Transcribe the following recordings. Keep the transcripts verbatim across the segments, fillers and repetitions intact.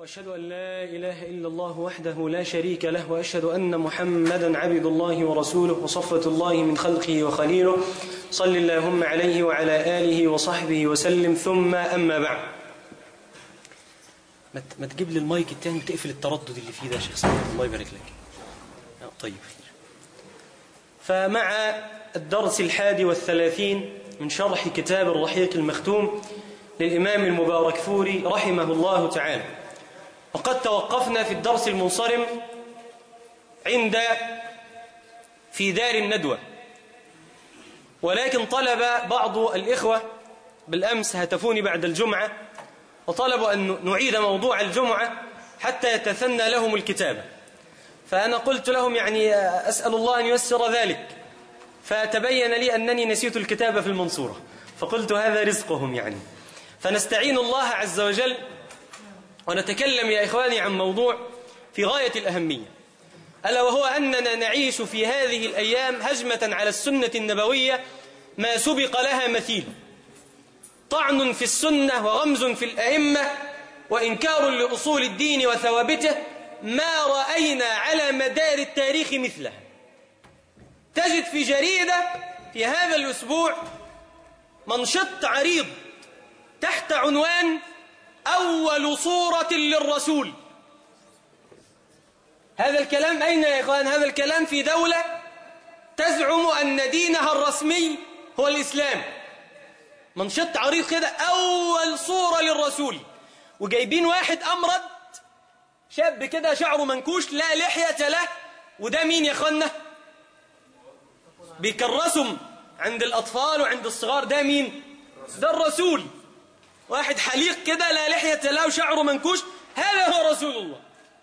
وأشهد أن لا إله إلا الله وحده لا شريك له، وأشهد أن محمدا عبد الله ورسوله وصفة الله من خلقه وخليله، صل اللهم عليه وعلى آله وصحبه وسلم. ثم أما بعد، ما تجيب لي المايك التاني وتقفل التردد اللي فيه ده يا شيخ صالح، الله يبارك لك. طيب، فمع الدرس الحادي والثلاثين من شرح كتاب الرحيق المختوم للإمام المباركفوري رحمه الله تعالى، وقد توقفنا في الدرس المنصرم عند في دار الندوة، ولكن طلب بعض الإخوة بالأمس هتفوني بعد الجمعة وطلبوا أن نعيد موضوع الجمعة حتى يتثنى لهم الكتابة، فأنا قلت لهم يعني أسأل الله أن ييسر ذلك، فتبين لي أنني نسيت الكتابة في المنصورة، فقلت هذا رزقهم يعني. فنستعين الله عز وجل ونتكلم يا إخواني عن موضوع في غاية الأهمية، ألا وهو أننا نعيش في هذه الأيام هجمة على السنة النبوية ما سبق لها مثيل، طعن في السنة وغمز في الأئمة وإنكار لأصول الدين وثوابته ما رأينا على مدار التاريخ مثله. تجد في جريدة في هذا الأسبوع منشط عريض تحت عنوان أول صورة للرسول. هذا الكلام أين يا إخوان؟ هذا الكلام في دولة تزعم أن دينها الرسمي هو الإسلام. منشط عريض كده، أول صورة للرسول، وجايبين واحد أمرد شاب كده شعره منكوش لا لحية له، وده مين يا إخوانا؟ بيكرسهم عند الأطفال وعند الصغار، ده مين؟ ده الرسول. واحد حليق كده لا لحية له وشعره منكوش، هذا هو رسول الله.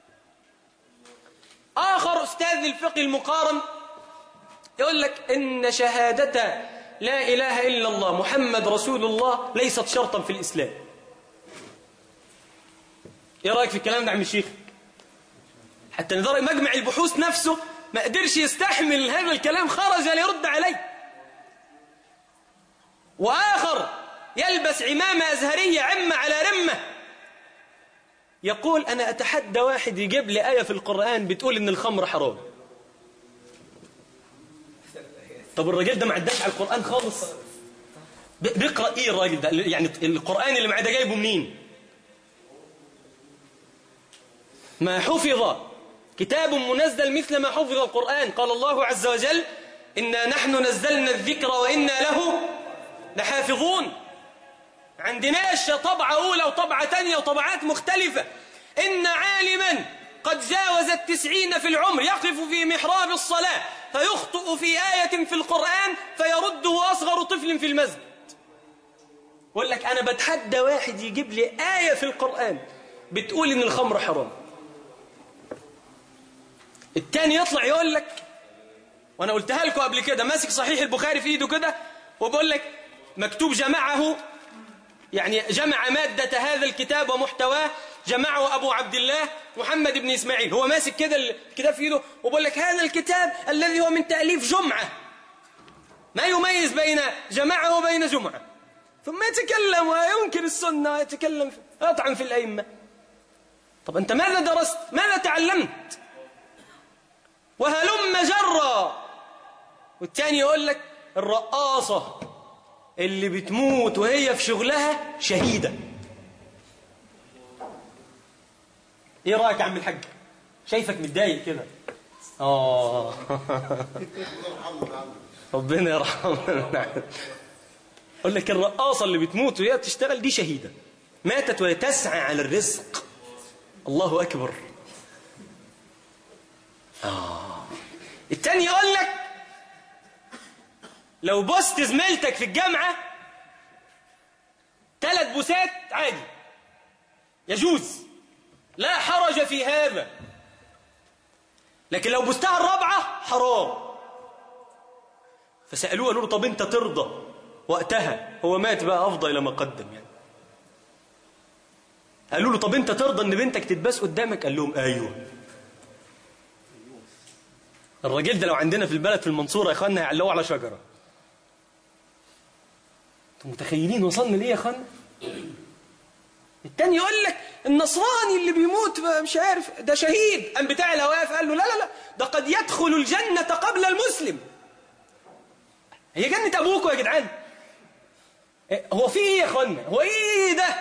آخر أستاذ الفقه المقارن يقول لك إن شهادة لا إله إلا الله محمد رسول الله ليست شرطا في الإسلام. إيه رأيك في الكلام ده عم الشيخ؟ حتى نظر مجمع البحوث نفسه ما قدرش يستحمل هذا الكلام، خرج ليرد عليه. وآخر يلبس عمامة أزهرية عمة على رمة يقول أنا أتحدى واحد يجيب لي آية في القرآن بتقول إن الخمر حرام. طب الراجل ده ما عداش على القرآن خالص، بيقرأ إيه الراجل ده؟ يعني القرآن اللي معاه ده جايبه منين؟ ما حفظ كتاب منزل مثل ما حفظ القرآن. قال الله عز وجل إنا نحن نزلنا الذكر وإنا له لحافظون. عندناش طبعة أولى وطبعة تانية وطبعات مختلفة. إن عالما قد جاوز التسعين في العمر يقف في محراب الصلاة فيخطئ في آية في القرآن فيرده أصغر طفل في المسجد. يقول لك أنا بتحدى واحد يجيب لي آية في القرآن بتقول إن الخمر حرام. التاني يطلع يقول لك، وأنا قلتها لكم قبل كده، ماسك صحيح البخاري في إيده كده وبقول لك مكتوب جمعه، يعني جمع مادة هذا الكتاب ومحتواه جمعه أبو عبد الله محمد بن إسماعيل. هو ماسك كده الكتاب في إيده وبقول لك هذا الكتاب الذي هو من تأليف جمعة، ما يميز بين جمعه وبين جمعة، ثم يتكلم وينكر السنة ويتكلم يطعن في الأئمة. طب أنت ماذا درست؟ ماذا تعلمت؟ وهلم جرى. والتاني يقول لك الرقاصة اللي بتموت وهي في شغلها شهيدة. ايه رأيك يا عم الحاج؟ شايفك متضايق كده. اه ربنا يرحمنا. اقول لك الرقاصة اللي بتموت وهي بتشتغل دي شهيدة، ماتت وهي تسعى على الرزق. الله أكبر. آه. التاني يقول لك لو بوست زميلتك في الجامعة ثلاث بوسات عادي يجوز، لا حرج في هذا، لكن لو بوستها الرابعة حرام. فسألوه قالوا له طب انت ترضى؟ وقتها هو مات بقى أفضل إلى ما قدم يعني. قالوا له طب انت ترضى ان بنتك تتباس قدامك؟ قال لهم ايوه. الراجل ده لو عندنا في البلد في المنصورة يا اخوانا هيعلقوه على شجرة. انتم متخيلين وصلنا ليه يا اخوانا؟ التاني يقول لك النصراني اللي بيموت مش عارف ده شهيد، أم بتاع الهواف قال له لا لا لا ده قد يدخل الجنة قبل المسلم. هي جنة أبوكوا يا جدعان؟ هو في إيه يا أخوانا؟ هو إيه ده؟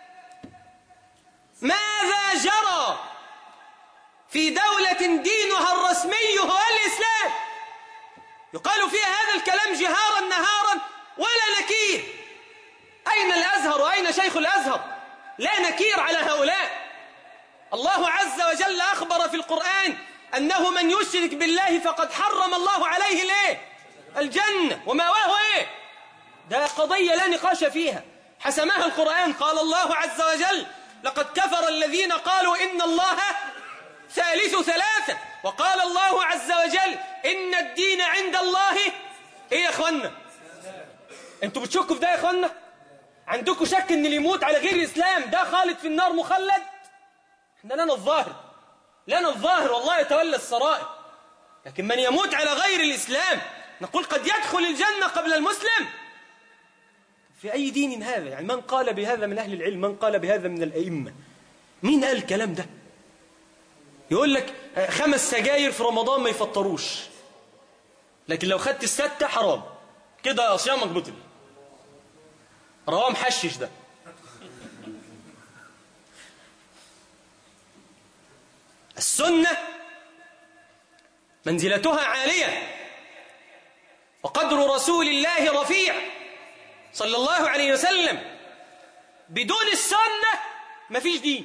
ماذا جرى في دولة دينها الرسمي هو الإسلام يقال فيها هذا الكلام جهارا نهارا ولا نكير؟ أين الأزهر وأين شيخ الأزهر؟ لا نكير على هؤلاء. الله عز وجل أخبر في القرآن أنه من يشرك بالله فقد حرم الله عليه ليه؟ الجنة ومأواه إيه؟ ده قضية لا نقاش فيها، حسمها القرآن. قال الله عز وجل لقد كفر الذين قالوا إن الله ثالث ثلاثة، وقال الله عز وجل إن الدين عند الله إيه يا أخوانا؟ أنتوا بتشكوا في ده يا أخوانا؟ عندكم شك إن اللي يموت على غير الإسلام ده خالد في النار مخلد؟ إحنا لنا الظاهر، لنا الظاهر والله يتولى السرائر. لكن من يموت على غير الإسلام نقول قد يدخل الجنة قبل المسلم. في أي دين هذا؟ يعني من قال بهذا من أهل العلم؟ من قال بهذا من الأئمة؟ مين قال الكلام ده؟ يقول لك خمس سجاير في رمضان ما يفطروش، لكن لو خدت الستة حرام كده صيامك بطل. رواه محشش ده. السنة منزلتها عالية وقدر رسول الله رفيع صلى الله عليه وسلم. بدون السنة مفيش دين،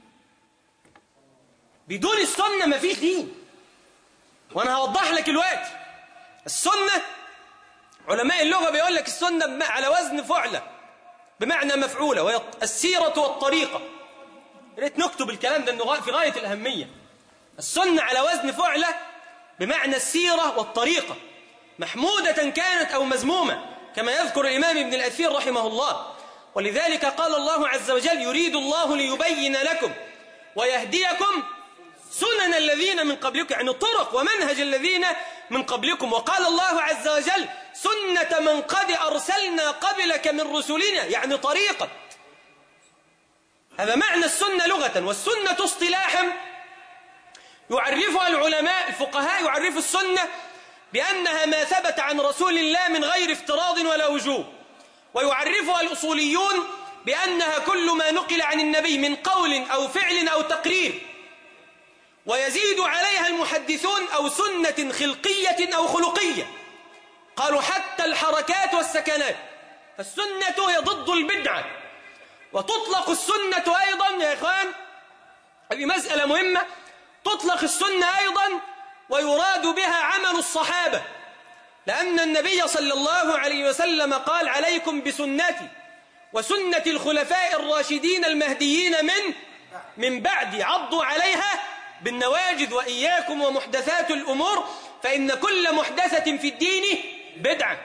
بدون السنة مفيش دين. وأنا هوضح لك الوقت. السنة علماء اللغة بيقول لك السنة على وزن فعلة بمعنى مفعولة، وهي السيرة والطريقة. ريت نكتب الكلام ده في غاية الأهمية. السنة على وزن فعلة بمعنى السيرة والطريقة، محمودة كانت أو مذمومة، كما يذكر الإمام ابن الأثير رحمه الله. ولذلك قال الله عز وجل يريد الله ليبين لكم ويهديكم سنن الذين من قبلكم، يعني طرق ومنهج الذين من قبلكم. وقال الله عز وجل سنة من قد أرسلنا قبلك من رسلنا، يعني طريقة. هذا معنى السنة لغة. والسنة اصطلاحا يعرفها العلماء الفقهاء، يعرف السنة بأنها ما ثبت عن رسول الله من غير افتراض ولا وجوب. ويعرفها الأصوليون بأنها كل ما نقل عن النبي من قول أو فعل أو تقرير. ويزيد عليها المحدثون أو سنة خلقية أو خلقية، قالوا حتى الحركات والسكنات. فالسنة هي ضد البدعة. وتطلق السنة أيضا يا إخوان، هذه مسألة مهمة، تطلق السنة أيضا ويراد بها عمل الصحابة، لأن النبي صلى الله عليه وسلم قال عليكم بسنتي وسنة الخلفاء الراشدين المهديين من من بعدي عضوا عليها بالنواجذ وإياكم ومحدثات الأمور فإن كل محدثة في الدين بدعة.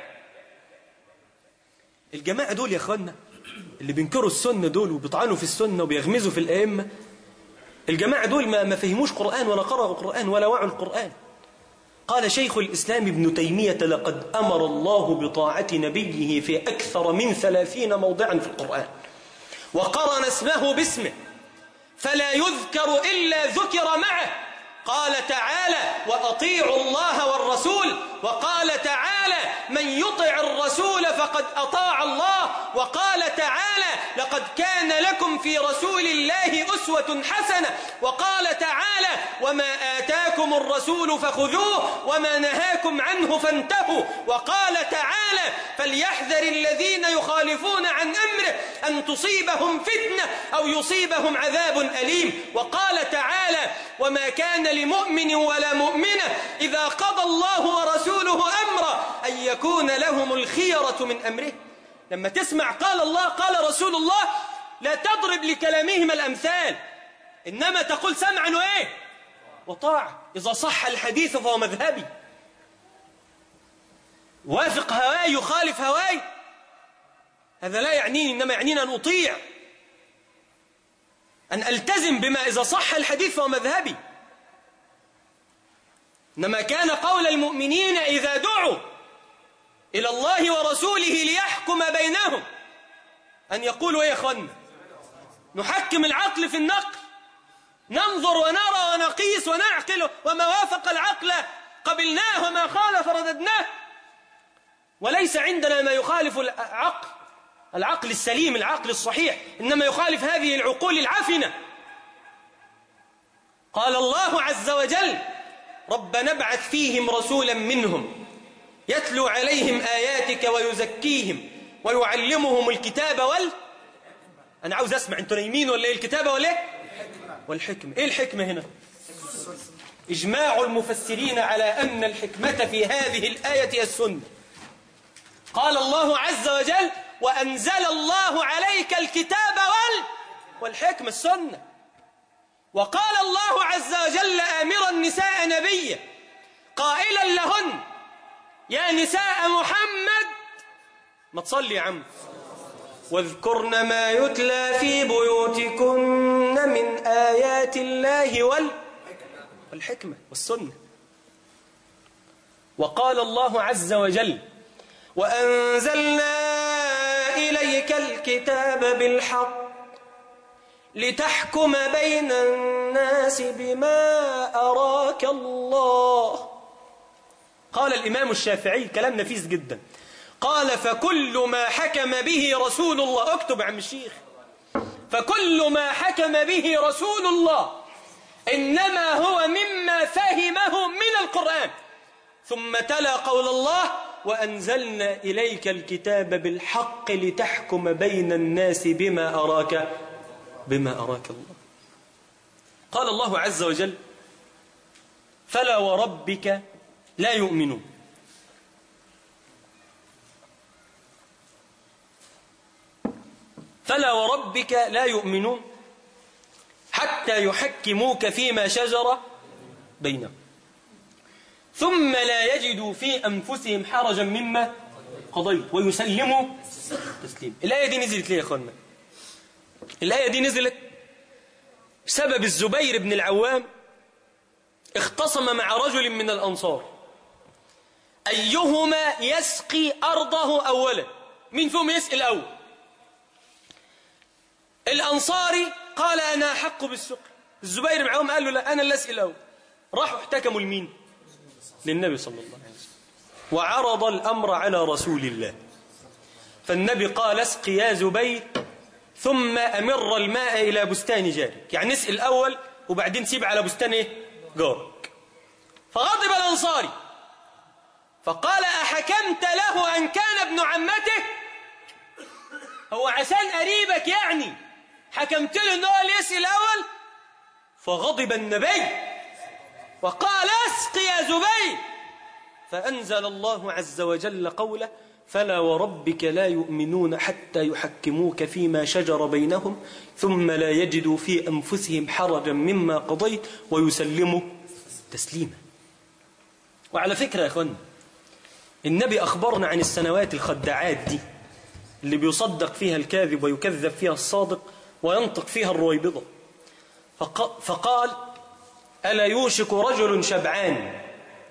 الجماعة دول يا أخوانا اللي بينكروا السنة دول وبيطعنوا في السنة وبيغمزوا في الأئمة، الجماعة دول ما ما فهموش قرآن ولا قرأوا القرآن ولا وعوا القرآن. قال شيخ الإسلام ابن تيمية لقد أمر الله بطاعة نبيه في أكثر من ثلاثين موضعا في القرآن، وقرن اسمه باسمه فلا يذكر إلا ذكر معه. قال تعالى وأطيعوا الله والرسول، وقال تعالى من يطع الرسول فقد أطاع الله، وقال تعالى لقد كان لكم في رسول الله أسوة حسنة، وقال تعالى وما آتاكم الرسول فخذوه وما نهاكم عنه فانتهوا، وقال تعالى فليحذر الذين يخالفون عن أمره أن تصيبهم فتنة أو يصيبهم عذاب أليم، وقال تعالى وما كان لمؤمن ولا مؤمنة إذا قضى الله ورسوله أمرا أن يكون لهم الخيرة من أمره. لما تسمع قال الله قال رسول الله لا تضرب لكلامهم الأمثال، إنما تقول سمعا وإيه وطاعة. إذا صح الحديث فهو مذهبي، وافق هواي يخالف هواي هذا لا يعنيني، إنما يعنيني أن أطيع، أن ألتزم بما إذا صح الحديث فهو مذهبي. إنما كان قول المؤمنين إذا دعوا إلى الله ورسوله ليحكم بينهم أن يقولوا إيه يا أخوانا نحكم العقل في النقل، ننظر ونرى ونقيس ونعقل، وما وافق العقل قبلناه وما خالف رددناه، وليس عندنا ما يخالف العقل العقل السليم العقل الصحيح، إنما يخالف هذه العقول العفنة. قال الله عز وجل: ربنا ابعث فيهم رسولا منهم يتلو عليهم آياتك ويزكيهم ويعلمهم الكتاب وال أنا عاوز أسمع، أنتوا نايمين ولا إيه؟ الكتاب ولا والحكمة. إيه الحكمة هنا؟ إجماع المفسرين على أن الحكمة في هذه الآية السنة. قال الله عز وجل: وأنزل الله عليك الكتاب وال والحكمة السنة. وقال الله عز وجل آمرا نساء نبيه قائلا لهن: يا نساء محمد، ما تصلي يا عم، واذكرن ما يتلى في بيوتكن من آيات الله وال والحكمة والسنة. وقال الله عز وجل: وأنزلنا إليك الكتاب بالحق لتحكم بين الناس بما أراك الله. قال الإمام الشافعي كلام نفيس جدا، قال: فكل ما حكم به رسول الله، اكتب عم الشيخ، فكل ما حكم به رسول الله إنما هو مما فهمه من القرآن. ثم تلا قول الله: وأنزلنا إليك الكتاب بالحق لتحكم بين الناس بما أراك بما أراك الله. قال الله عز وجل: فلا وربك لا يؤمنون فلا وربك لا يؤمنون حتى يحكموك فيما شجر بينهم ثم لا يجدوا في أنفسهم حرجا مما قضيت ويسلموا تسليم. الآية دي نزلت ليه يا أخوانا؟ الآية دي نزلت بسبب الزبير بن العوام اختصم مع رجل من الأنصار أيهما يسقي أرضه أولا. مين فيهم يسقي الأول؟ الأنصاري قال: أنا أحق بالسقي. الزبير بن العوام قال له: لا، أنا اللي أسقي الأول. راحوا احتكموا لمين؟ للنبي صلى الله عليه وسلم، وعرض الأمر على رسول الله. فالنبي قال: اسقي يا زبير ثم أمر الماء إلى بستان جارك، يعني اسقي الأول وبعدين سيب على بستان إيه؟ جارك. فغضب الأنصاري فقال: أحكمت له أن كان ابن عمته؟ هو عشان قريبك يعني حكمت له أنه اللي يسقي الأول؟ فغضب النبي وقال: اسقي يا زبير. فأنزل الله عز وجل قوله: فلا وربك لا يؤمنون حتى يحكموك فيما شجر بينهم ثم لا يجدوا في أنفسهم حرجا مما قضيت ويسلموا تسليما. وعلى فكرة يا أخوان، النبي أخبرنا عن السنوات الخداعات دي اللي بيصدق فيها الكاذب ويكذب فيها الصادق وينطق فيها الرويبضة. فقال: ألا يوشك رجل شبعان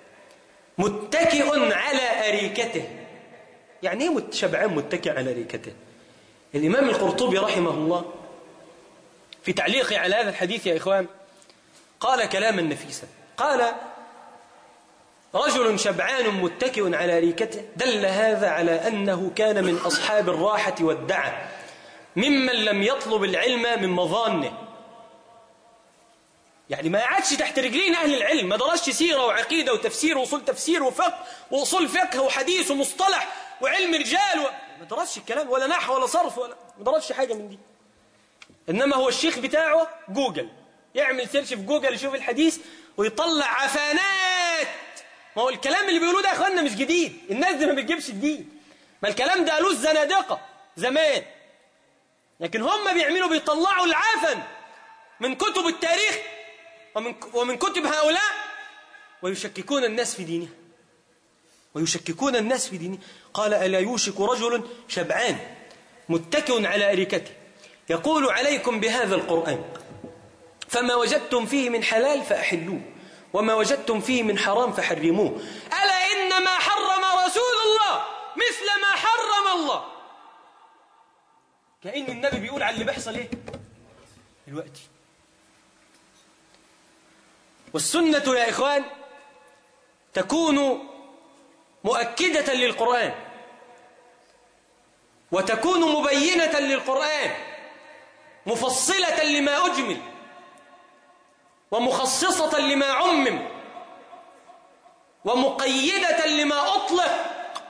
متكئ على أريكته. يعني ايه شبعان متكئ على أريكته؟ الإمام القرطبي رحمه الله في تعليقه على هذا الحديث يا إخوان قال كلاما نفيسا، قال: رجل شبعان متكئ على أريكته دل هذا على أنه كان من أصحاب الراحة والدعة، ممن لم يطلب العلم من مظانه. يعني ما قعدش تحت رجلين أهل العلم، ما درسش سيرة وعقيدة وتفسير وأصول تفسير وفقه وأصول فقه وحديث ومصطلح وعلم رجال و... ما درسش الكلام ولا نحو ولا صرف ولا ما درسش حاجة من دي. إنما هو الشيخ بتاعه جوجل، يعمل سيرش في جوجل يشوف الحديث ويطلع عفانات. ما هو الكلام اللي بيقولوه ده يا أخوانا مش جديد، الناس دي ما بتجيبش جديد، ما الكلام ده قالوه الزنادقة زمان، لكن هم بيعملوا بيطلعوا العفن من كتب التاريخ ومن ومن كتب هؤلاء ويشككون الناس في دينه ويشككون الناس في دينه. قال: ألا يوشك رجل شبعان متكئ على أريكته يقول عليكم بهذا القرآن فما وجدتم فيه من حلال فأحلوه وما وجدتم فيه من حرام فحرموه ألا إنما حرم رسول الله مثل ما حرم الله. كأن النبي بيقول على اللي بيحصل إيه؟ دلوقتي. والسنة يا إخوان تكون مؤكدة للقرآن، وتكون مبينة للقرآن، مفصلة لما أجمل، ومخصصة لما عمم، ومقيدة لما أطلق،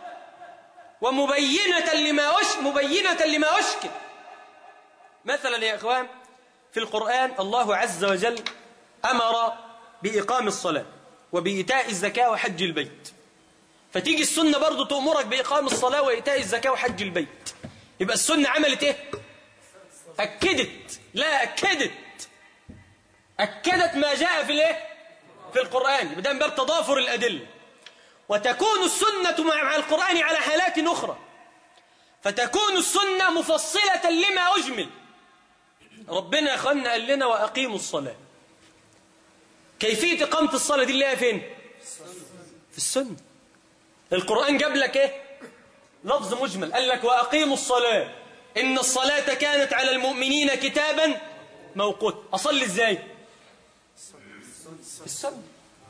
ومبينة لما أش... مبينة لما أشكل. مثلا يا إخوان في القرآن الله عز وجل أمر بإقام الصلاة وبإيتاء الزكاة وحج البيت، فتيجي السنة برضو تأمرك بإقام الصلاة وإيتاء الزكاة وحج البيت. يبقى السنة عملت إيه؟ أكدت، لا أكدت أكدت ما جاء في الإيه؟ في القرآن. يبقى ده من باب تضافر الأدلة. وتكون السنة مع القرآن على حالات أخرى، فتكون السنة مفصلة لما أجمل. ربنا يا أخوانا قال لنا وأقيموا الصلاة. كيفية إقامة الصلاة دي اللي هي فين؟ في السنة. القرآن جاب لك إيه؟ لفظ مجمل، قال لك وأقيموا الصلاة إن الصلاة كانت على المؤمنين كتابا موقوتا. أصلي إزاي؟ في السنة.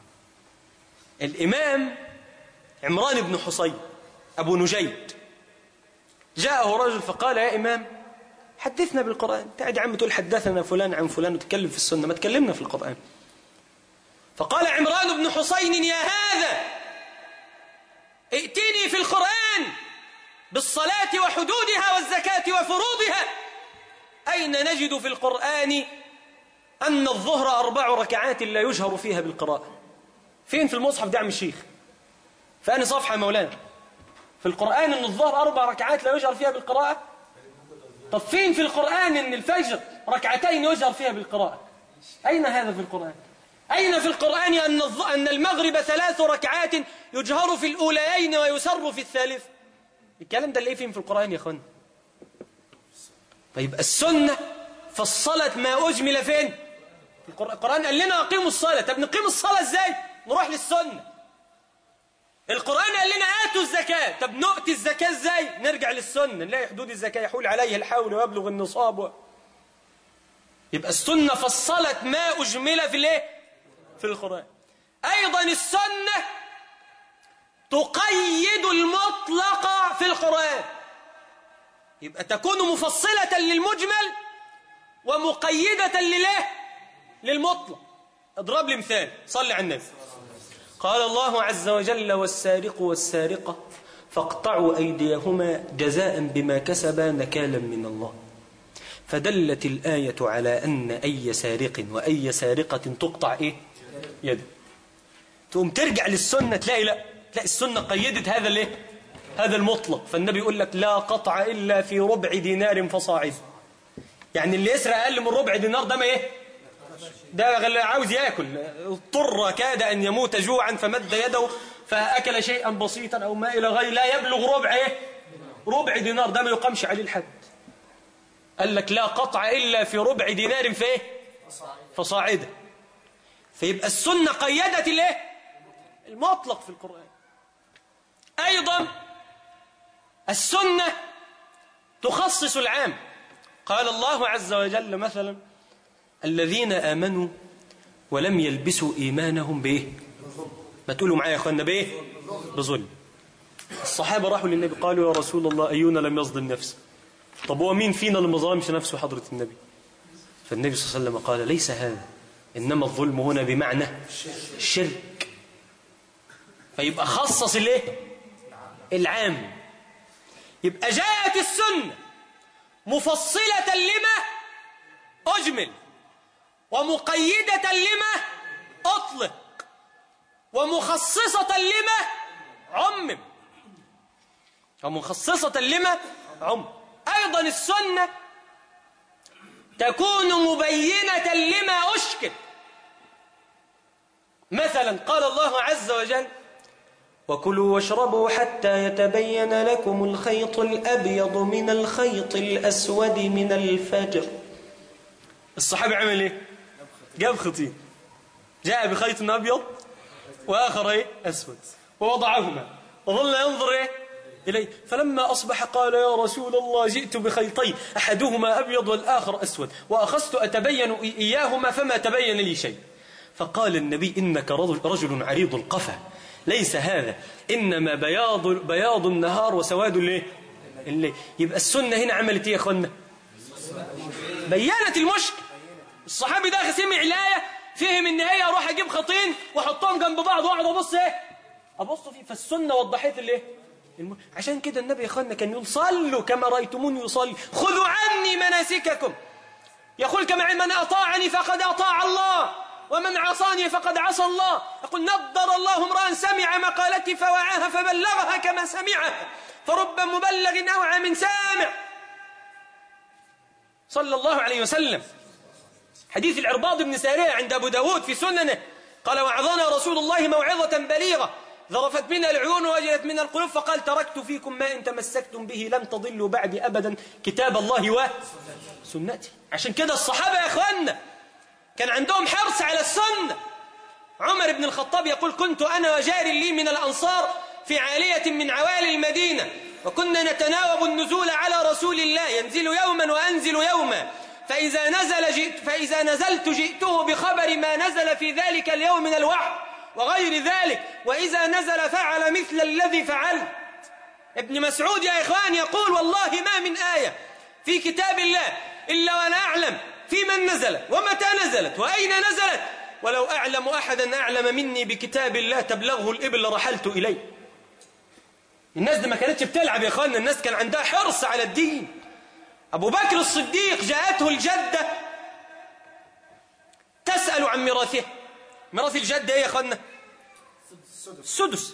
الإمام عمران بن حصين أبو نجيد جاءه رجل فقال يا إمام حدثنا بالقرآن. تعد يا عم تقول حدثنا فلان عن فلان وتتكلم في السنة، ما تكلمنا في القرآن. فقال عمران بن حصين يا هذا ائتني في القرآن بالصلاة وحدودها والزكاة وفروضها. أين نجد في القرآن أن الظهر أربع ركعات لا يجهر فيها بالقراءة؟ فين في المصحف ده عم الشيخ؟ فأنا صفحة مولانا في القرآن أن الظهر أربع ركعات لا يجهر فيها بالقراءة؟ طب فين في القرآن أن الفجر ركعتين يجهر فيها بالقراءة؟ أين هذا في القرآن؟ أين في القرآن أن أن المغرب ثلاث ركعات يجهر في الأوليين ويسر في الثالث؟ الكلام ده اللي فين في القرآن يا أخوان؟ طيب السنة فصلت ما أجمل فين؟ في القرآن. القرآن قال لنا أقيموا الصلاة. طب نقيم الصلاة إزاي؟ نروح للسنة. القرآن قال لنا آتوا الزكاة. طب نؤتي الزكاة إزاي؟ نرجع للسنة، نلاقي حدود الزكاة يحول عليه الحول ويبلغ النصاب و... يبقى السنة فصلت ما أجمل في الايه؟ في القرآن. أيضا السنة تقيد المطلق في القرآن، يبقى تكون مفصلة للمجمل ومقيدة لله للمطلق. اضرب لي مثال، صلي على النبي. قال الله عز وجل والسارق والسارقة فاقطعوا أيديهما جزاء بما كسبا نكالا من الله. فدلت الآية على أن أي سارق وأي سارقة تقطع إيه؟ يده. تقوم ترجع للسنة تلاقي لا تلاقي السنة قيدت هذا الايه؟ هذا المطلق. فالنبي يقول لك لا قطع إلا في ربع دينار فصاعد. يعني اللي يسرق أقل من ربع دينار ده ما إيه؟ ده عاوز يأكل، اضطر كاد أن يموت جوعا فمد يده فأكل شيئا بسيطا أو ما إلى غير لا يبلغ ربع إيه؟ ربع دينار، ده ما يقامش عليه الحد. قال لك لا قطع إلا في ربع دينار في إيه؟ فصاعدا. فيبقى السنة قيدت الايه؟ المطلق في القرآن. أيضا السنة تخصص العام. قال الله عز وجل مثلا الذين آمنوا ولم يلبسوا إيمانهم بإيه؟ ما تقولوا معايا يا أخوانا بإيه؟ بظلم. الصحابة راحوا للنبي قالوا يا رسول الله أينا لم يظلم نفسه؟ طب هو مين فينا اللي ما ظلمش نفسه حضرة النبي؟ فالنبي صلى الله عليه وسلم قال ليس هذا، إنما الظلم هنا بمعنى الشرك. فيبقى خصص الايه؟ العام. يبقى جاءت السنة مفصلة لما أجمل ومقيدة لما أطلق ومخصصة لما عمم ومخصصة لما عمم. أيضا السنة تكون مبينة لما أشكل. مثلا قال الله عز وجل وكلوا واشربوا حتى يتبين لكم الخيط الأبيض من الخيط الأسود من الفجر. الصحابي عمل ايه؟ جاب خيطين، جاء بخيط أبيض وآخر ايه؟ أسود، ووضعهما وظل ينظر ايه؟ إليه. فلما أصبح قال يا رسول الله جئت بخيطين أحدهما أبيض والآخر أسود وأخذت أتبين إياهما فما تبين لي شيء. فقال النبي إنك رجل عريض القفا، ليس هذا، إنما بياض, بياض النهار وسواد الليل. الليل. يبقى السنة هنا عملت إيه يا أخوانا؟ بيّنت المشكل. الصحابي ده سمع الآية فهم إن هي أروح أجيب خطين وأحطهم جنب بعض وأقعد أبص إيه؟ أبص فيه. فالسنة وضحت الإيه؟ الم... عشان كده النبي يا أخوانا كان يقول صلوا كما رأيتموني يصلي، خذوا عني مناسككم. يقول كما من أطاعني فقد أطاع الله ومن عصاني فقد عصى الله. يقول نضر الله امرأ سمع مقالتي فوعاها فبلغها كما سمعها، فرب مبلغ أوعى من سامع. صلى الله عليه وسلم. حديث العرباض بن سارية عند أبو داود في سننه قال وعظنا رسول الله موعظة بليغة ذرفت منها العيون ووجلت منها القلوب، فقال تركت فيكم ما إن تمسكتم به لم تضلوا بعدي أبدا، كتاب الله وسنتي. عشان كده الصحابة يا أخوانا كان عندهم حرص على السنة. عمر بن الخطاب يقول كنت أنا وجار لي من الأنصار في عالية من عوالي المدينة، وكنا نتناوب النزول على رسول الله، ينزل يوما وأنزل يوما، فإذا نزل جئت فإذا نزلت جئته بخبر ما نزل في ذلك اليوم من الوحي وغير ذلك، وإذا نزل فعل مثل الذي فعلت. ابن مسعود يا إخوان يقول والله ما من آية في كتاب الله إلا وأنا أعلم في من نزلت ومتى نزلت وأين نزلت، ولو أعلم أحدا أعلم مني بكتاب الله تبلغه الإبل رحلت إليه. الناس دي ما كانتش بتلعب يا إخواننا، الناس كان عندها حرص على الدين. أبو بكر الصديق جاءته الجدة تسأل عن ميراثه. ميراث الجدة إيه يا إخواننا؟ السدس.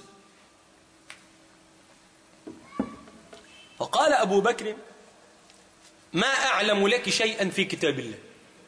فقال أبو بكر ما أعلم لك شيئا في كتاب الله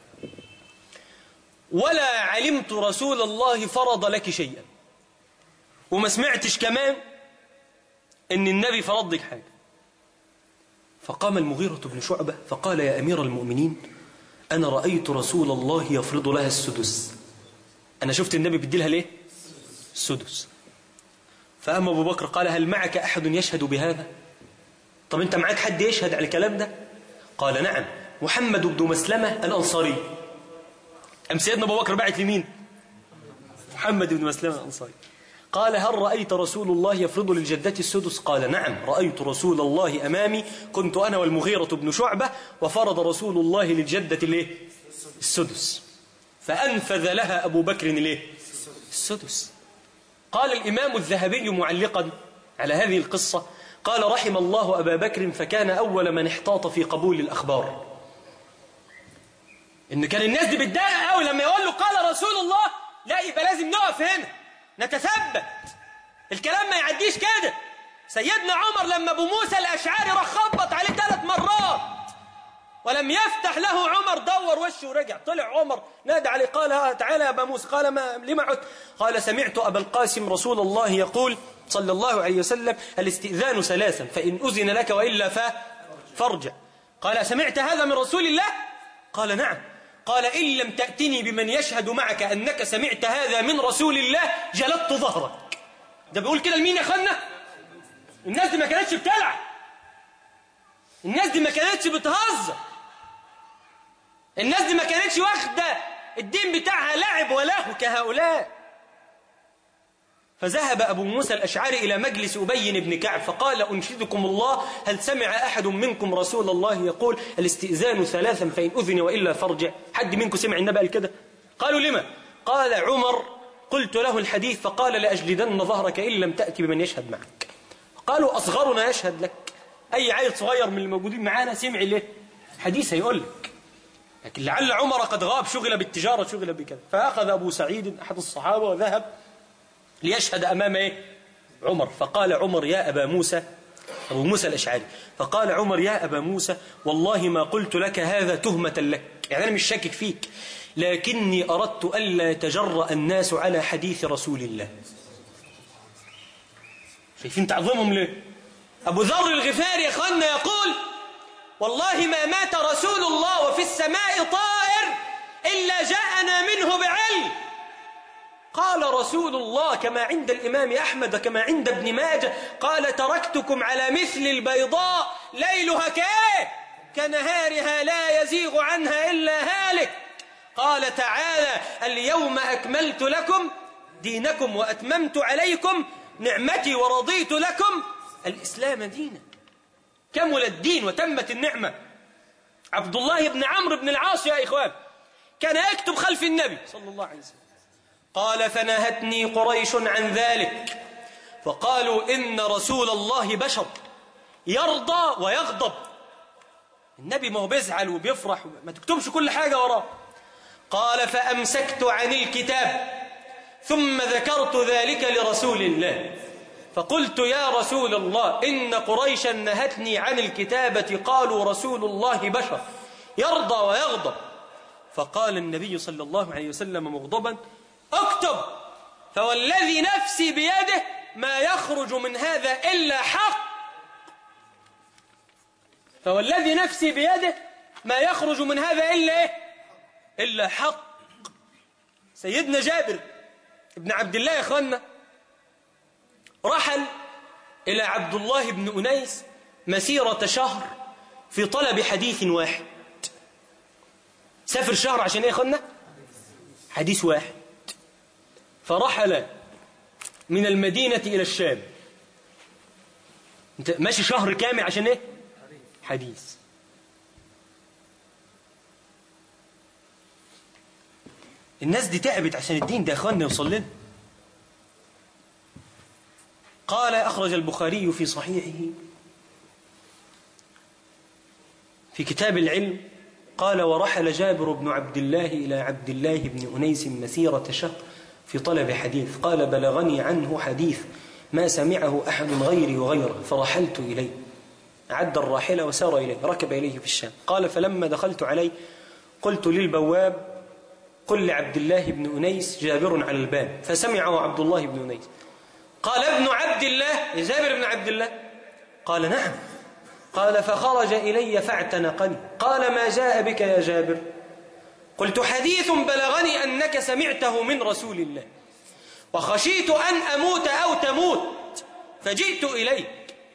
ولا علمت رسول الله فرض لك شيئا، وما سمعتش كمان إن النبي فرض لك حاجة. فقام المغيرة بن شعبة فقال يا أمير المؤمنين أنا رأيت رسول الله يفرض لها السدس، أنا شفت النبي بديلها ليه؟ السدس. فأما أبو بكر قال هل معك أحد يشهد بهذا؟ طب أنت معك حد يشهد على الكلام ده؟ قال نعم محمد بن مسلمة الأنصاري. أم سيدنا أبو بكر بعت لمين؟ محمد بن مسلمة الأنصاري. قال هل رأيت رسول الله يفرض للجدة السدس؟ قال نعم رأيت رسول الله أمامي، كنت أنا والمغيرة بن شعبة وفرض رسول الله للجدة الايه؟ السدس. فأنفذ لها أبو بكر الايه؟ السدس. قال الإمام الذهبي معلقا على هذه القصة قال رحم الله أبا بكر فكان أول من احتاط في قبول الأخبار. إن كان الناس دي بتضايق قوي لما يقول له قال رسول الله، لا يبقى لازم نقف هنا نتثبت، الكلام ما يعديش كده. سيدنا عمر لما أبو موسى الأشعري راح خبط عليه ثلاث مرات ولم يفتح له عمر دور وشه ورجع، طلع عمر نادى عليه قال تعالى يا أبا موسى، قال ما لما عدت؟ قال سمعت أبا القاسم رسول الله يقول صلى الله عليه وسلم الاستئذان ثلاثا فإن أذن لك وإلا فارجع. قال سمعت هذا من رسول الله؟ قال نعم. قال إن لم تأتني بمن يشهد معك أنك سمعت هذا من رسول الله جلدت ظهرك. ده بيقول كده لمين يا أخوانا؟ الناس دي ما كانتش بتلعب، الناس دي ما كانتش بتهزر، الناس دي ما كانتش واخدة الدين بتاعها لعب وله كهؤلاء. فذهب أبو موسى الأشعري إلى مجلس أبي بن كعب فقال أنشدكم الله هل سمع أحد منكم رسول الله يقول الاستئذان ثلاثا فإن أذن وإلا فارجع؟ حد منكم سمع النبي قال كده؟ قالوا لما؟ قال عمر قلت له الحديث فقال لأجلدن ظهرك إن لم تأتي بمن يشهد معك. قالوا أصغرنا يشهد لك، أي عيل صغير من الموجودين معانا سمع له حديث هيقول لك، لكن لعل عمر قد غاب شغل بالتجارة شغل بكذا. فأخذ أبو سعيد أحد الصحابة وذهب ليشهد أمام إيه؟ عمر. فقال عمر يا أبا موسى، أبو موسى الأشعري، فقال عمر يا أبا موسى والله ما قلت لك هذا تهمة لك، يعني أنا مش شاكك فيك، لكني أردت ألا يتجرأ الناس على حديث رسول الله. شايفين تعظمهم ليه؟ أبو ذر الغفاري يا أخوانا يقول والله ما مات رسول الله وفي السماء طائر إلا جاءنا منه بعلم. قال رسول الله كما عند الإمام أحمد كما عند ابن ماجه قال تركتكم على مثل البيضاء ليلها كايه كنهارها لا يزيغ عنها إلا هالك. قال تعالى اليوم أكملت لكم دينكم وأتممت عليكم نعمتي ورضيت لكم الإسلام دينا. كمل الدين وتمت النعمة. عبد الله بن عمرو بن العاص يا إخوان كان يكتب خلف النبي صلى الله عليه وسلم. قال فنهتني قريش عن ذلك فقالوا إن رسول الله بشر يرضى ويغضب. النبي ما هو بيزعل وبيفرح ما تكتبش كل حاجة وراه. قال فأمسكت عن الكتاب ثم ذكرت ذلك لرسول الله فقلت يا رسول الله إن قريشا نهتني عن الكتابة قالوا رسول الله بشر يرضى ويغضب. فقال النبي صلى الله عليه وسلم مغضبا اكتب فوالذي نفسي بيده ما يخرج من هذا إلا حق. فوالذي نفسي بيده ما يخرج من هذا إلا إيه؟ إلا حق. سيدنا جابر ابن عبد الله يا أخوانا رحل إلى عبد الله بن أنيس مسيرة شهر في طلب حديث واحد. سافر شهر عشان إيه يا أخوانا؟ حديث واحد. فرحل من المدينة إلى الشام. انت ماشي شهر كامل عشان إيه؟ حديث. الناس دي تعبت عشان الدين ده يا أخوانا يوصل لنا. قال أخرج البخاري في صحيحه في كتاب العلم قال ورحل جابر بن عبد الله إلى عبد الله بن أنيس مسيرة شهر في طلب حديث. قال بلغني عنه حديث ما سمعه أحد غيري وغيره فرحلت إليه. عد الراحلة وسار إليه ركب إليه في الشام. قال فلما دخلت عليه قلت للبواب قل لعبد الله بن أنيس جابر على الباب فسمعه عبد الله بن أنيس. قال ابن عبد الله يا جابر بن عبد الله؟ قال نعم. قال فخرج إلي فاعتنقني. قال ما جاء بك يا جابر؟ قلت حديث بلغني أنك سمعته من رسول الله وخشيت أن أموت أو تموت فجئت إليك.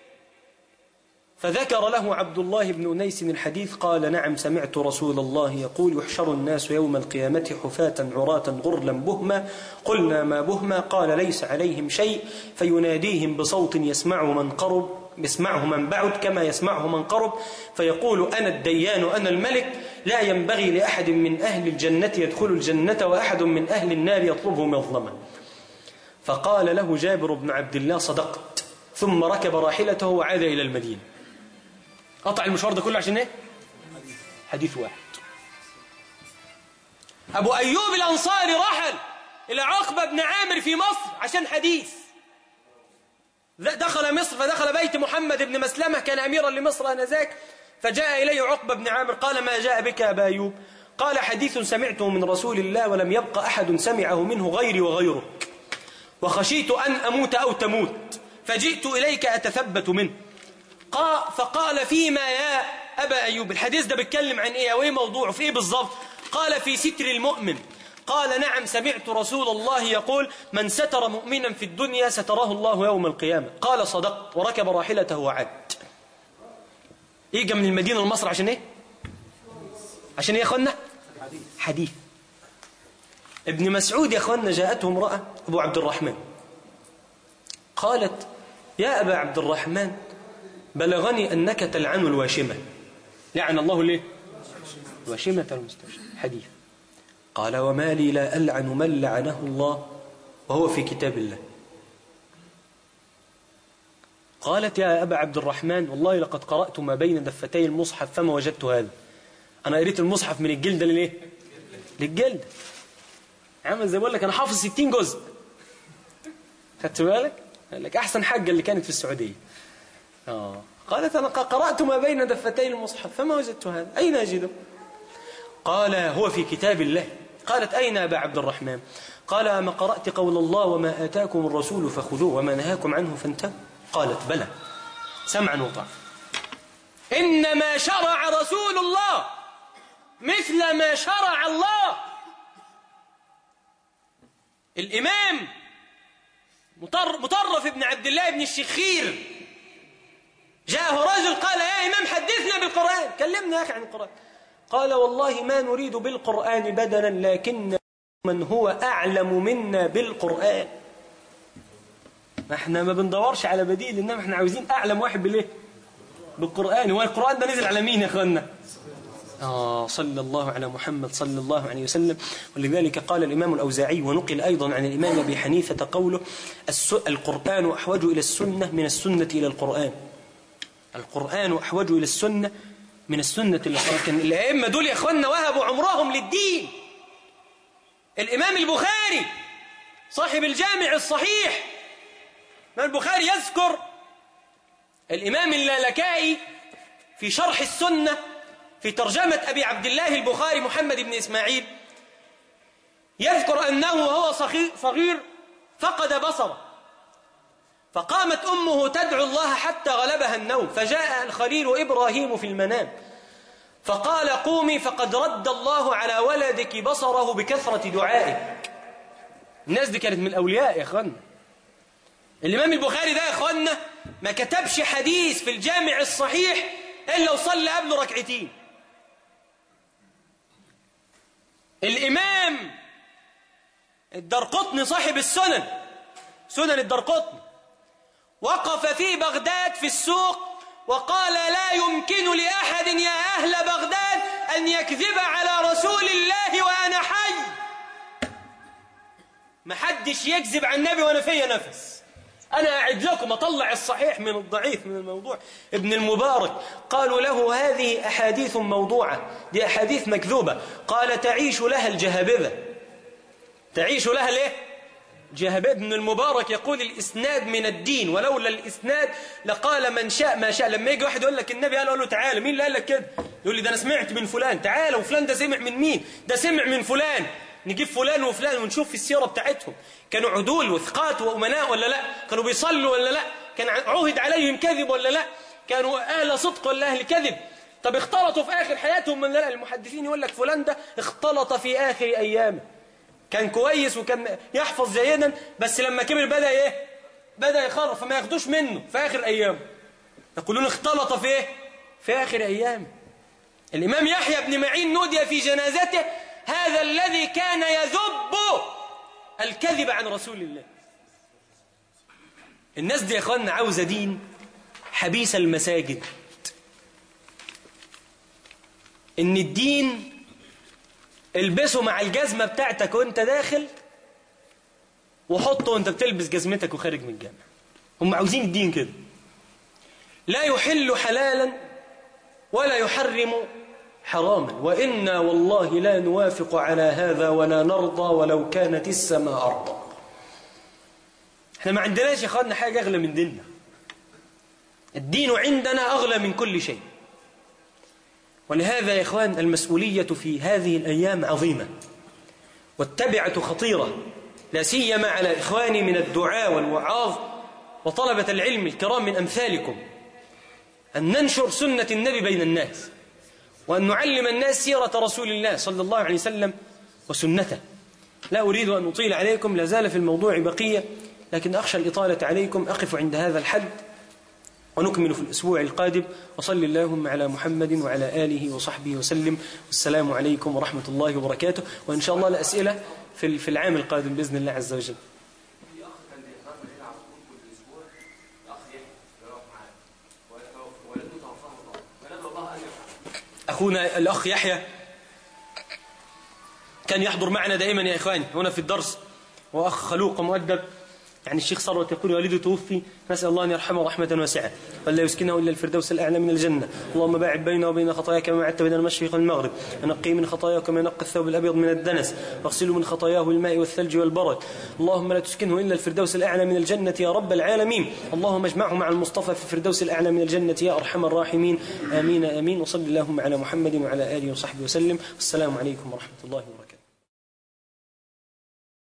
فذكر له عبد الله بن أنيس الحديث. قال نعم سمعت رسول الله يقول يحشر الناس يوم القيامة حفاة عراة غرلا بهما. قلنا ما بهما؟ قال ليس عليهم شيء فيناديهم بصوت يسمعه من قرب يسمعه من بعد كما يسمعه من قرب فيقول أنا الديان أنا الملك لا ينبغي لأحد من أهل الجنة يدخل الجنة وأحد من أهل النار يطلبه مظلما. فقال له جابر بن عبد الله صدقت ثم ركب راحلته وعاد إلى المدينة. قطع المشوار ده كله عشان ايه؟ حديث واحد. أبو أيوب الأنصاري رحل إلى عقبة بن عامر في مصر عشان حديث. دخل مصر فدخل بيت محمد بن مسلمة كان أميرا لمصر آنذاك فجاء إليه عقبة بن عامر. قال ما جاء بك يا أبا أيوب؟ قال حديث سمعته من رسول الله ولم يبق أحد سمعه منه غيري وغيرك وخشيت أن أموت أو تموت فجئت إليك أتثبت منه. فقال فيما يا أبا أيوب؟ الحديث ده بيتكلم عن إيه وإيه موضوعه في إيه بالضبط؟ قال في ستر المؤمن. قال نعم سمعت رسول الله يقول من ستر مؤمنا في الدنيا ستره الله يوم القيامة. قال صدقت وركب راحلته وعاد. يجي من المدينة لمصر عشان إيه؟ عشان إيه يا أخوانا؟ حديث. ابن مسعود يا أخوانا جاءته امرأة أبو عبد الرحمن قالت يا أبا عبد الرحمن بلغني أنك تلعن الواشمة. لعن الله ليه؟ الواشمة المستوشمة. حديث. قال وما لي لا ألعن من لعنه الله وهو في كتاب الله. قالت يا أبا عبد الرحمن والله لقد قرأت ما بين دفتي المصحف فما وجدت هذا. أنا قريت المصحف من الجلد لليه؟ للجلد. عامل زي بقول لك أنا حافظ ستين جزء. خدت بالك؟ قال لك أحسن حاجة اللي كانت في السعودية. آه. قالت أنا قرأت ما بين دفتي المصحف فما وجدت هذا. أين أجده؟ قال هو في كتاب الله. قالت أين أبا عبد الرحمن؟ قال أما قرأت قول الله وما آتاكم الرسول فخذوه وما نهاكم عنه فانتهوا؟ قالت بلى سمعا وطاعة. إنما شرع رسول الله مثل ما شرع الله. الإمام مطرف ابن عبد الله بن الشخير جاءه رجل قال يا إمام حدثنا بالقرآن، كلمنا يا أخي عن القرآن. قال والله ما نريد بالقرآن بدلا لكن من هو أعلم منا بالقرآن. احنا ما بندورش على بديل، إنما احنا عاوزين أعلم واحد بالإيه؟ بالقرآن. هو القرآن ده نزل على مين يا أخوانا؟ آه صلى الله على محمد صلى الله عليه وسلم. ولذلك قال الإمام الأوزاعي ونقل أيضا عن الإمام أبي حنيفة قوله القرآن أحوج إلى السنة من السنة إلى القرآن. القرآن أحوج إلى السنة من السنة إلى القرآن. كان الأئمة دول يا أخوانا وهبوا عمرهم للدين. الإمام البخاري صاحب الجامع الصحيح، الإمام البخاري يذكر الإمام اللالكائي في شرح السنة في ترجمة أبي عبد الله البخاري محمد بن إسماعيل، يذكر أنه وهو صغير فقد بصره، فقامت أمه تدعو الله حتى غلبها النوم، فجاء الخليل إبراهيم في المنام فقال قومي فقد رد الله على ولدك بصره بكثرة دعائك. الناس دي كانت من الأولياء يا أخوانا. الإمام البخاري ده يا أخوانا ما كتبش حديث في الجامع الصحيح إلا وصلى قبله ركعتين. الإمام الدرقطني صاحب السنن، سنن الدرقطني، وقف في بغداد في السوق وقال لا يمكن لأحد يا أهل بغداد أن يكذب على رسول الله وأنا حي. محدش يكذب عن النبي وأنا فيا نفس. أنا أعد لكم أطلع الصحيح من الضعيف من الموضوع. ابن المبارك قالوا له هذه أحاديث موضوعة، دي أحاديث مكذوبة. قال تعيش لها الجهابذة، تعيش لها ليه؟ جهابذة. ابن المبارك يقول الإسناد من الدين، ولولا الإسناد لقال من شاء ما شاء. لما يجي واحد يقول لك النبي قال له تعالى، مين اللي قال لك كده؟ يقول لي ده أنا سمعت من فلان. تعالى، وفلان ده سمع من مين؟ ده سمع من فلان. نجيب فلان وفلان ونشوف في السيرة بتاعتهم كانوا عدول وثقات وأمناء ولا لا؟ كانوا بيصلوا ولا لا؟ كان عهد عليهم كذب ولا لا؟ كانوا أهل صدق ولا أهل كذب؟ طب اختلطوا في آخر حياتهم من لا؟ المحدثين يقول لك فلان ده اختلط في آخر أيامه، كان كويس وكان يحفظ جيدا، بس لما كبر بدأ إيه؟ بدأ يخرف، فما ياخدوش منه في آخر أيامه. يقولون اختلط في إيه؟ في آخر أيامه. الإمام يحيى بن معين نودي في جنازته هذا الذي كان يذب الكذب عن رسول الله. الناس دي يا اخواننا عاوزة دين حبيس المساجد. ان الدين البسه مع الجزمة بتاعتك وانت داخل، وحطه وانت بتلبس جزمتك وخارج من الجامع. هم عاوزين الدين كده، لا يحل حلالا ولا يحرم حراما، وإنا والله لا نوافق على هذا ولا نرضى ولو كانت السماء أرضا. احنا ما عندناش يا اخواننا حاجة أغلى من ديننا. الدين عندنا أغلى من كل شيء. ولهذا يا اخوان المسؤولية في هذه الأيام عظيمة، والتبعة خطيرة، لا سيما على إخواني من الدعاء والوعاظ وطلبة العلم الكرام من أمثالكم، أن ننشر سنة النبي بين الناس، وأن نعلم الناس سيرة رسول الله صلى الله عليه وسلم وسنته. لا أريد أن أطيل عليكم، لا زال في الموضوع بقية، لكن أخشى الإطالة عليكم. أقف عند هذا الحد ونكمل في الأسبوع القادم. وصل اللهم على محمد وعلى آله وصحبه وسلم، والسلام عليكم ورحمة الله وبركاته. وإن شاء الله الأسئلة في العام القادم بإذن الله عز وجل. أخونا الأخ يحيى كان يحضر معنا دائما يا إخواني هنا في الدرس، وأخ خلوق ومؤدب. يعني الشيخ ثروت يقول والده توفي، نسأل الله أن يرحمه رحمة واسعة ولا يسكنه إلا الفردوس الأعلى من الجنة. اللهم باعد بينه وبين خطاياك كما بعدت بين المشرق والمغرب، ونقيه من خطاياه كما ينقى الثوب الأبيض من الدنس، واغسله من خطاياه بالماء والثلج والبرد. اللهم لا تسكنه إلا الفردوس الأعلى من الجنة يا رب العالمين. اللهم اجمعه مع المصطفى في الفردوس الأعلى من الجنة يا أرحم الراحمين. آمين آمين. وصل اللهم على محمد وعلى آله وصحبه وسلم. والسلام عليكم ورحمة الله وبركاته.